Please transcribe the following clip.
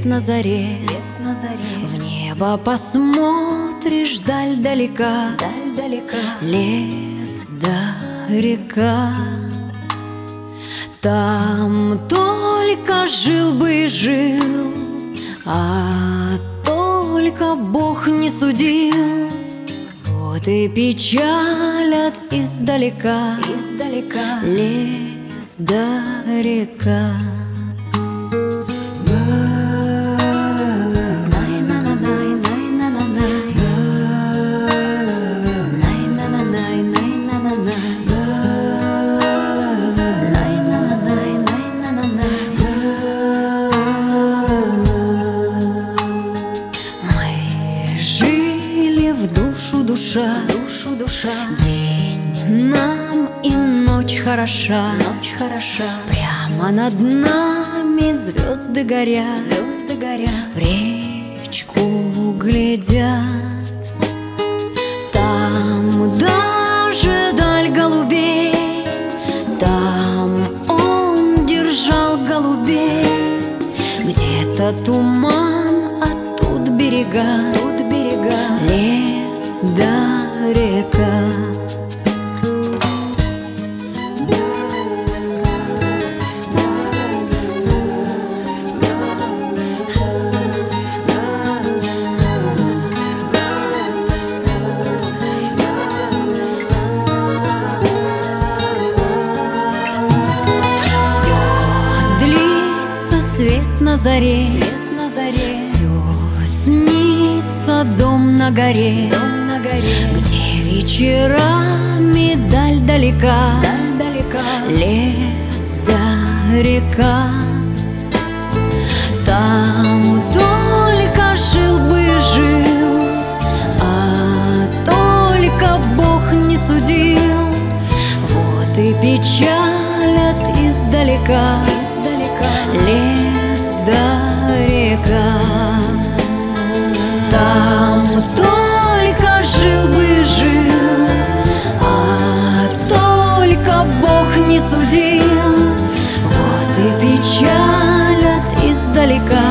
свет на заре, в небо посмотришь, даль далека, лес да река. Там только жил бы и жил, а только Бог не судил. Вот и печалят издалека, лес да река. Душа, день нам и ночь хороша, прямо над нами звезды горят, в речку глядят. Там даже даль голубей, там он держал голубей. Где-то туман, а тут берега, лес да река. Все длится, свет на заре, все снится, дом на горе, где вечерами даль далека, лес да река. Там только жил бы и жил, а только Бог не судил. Вот и печалят издалека, лес да река. Там только жил бы и жил, а только Бог не судил. Вот и печалят издалека,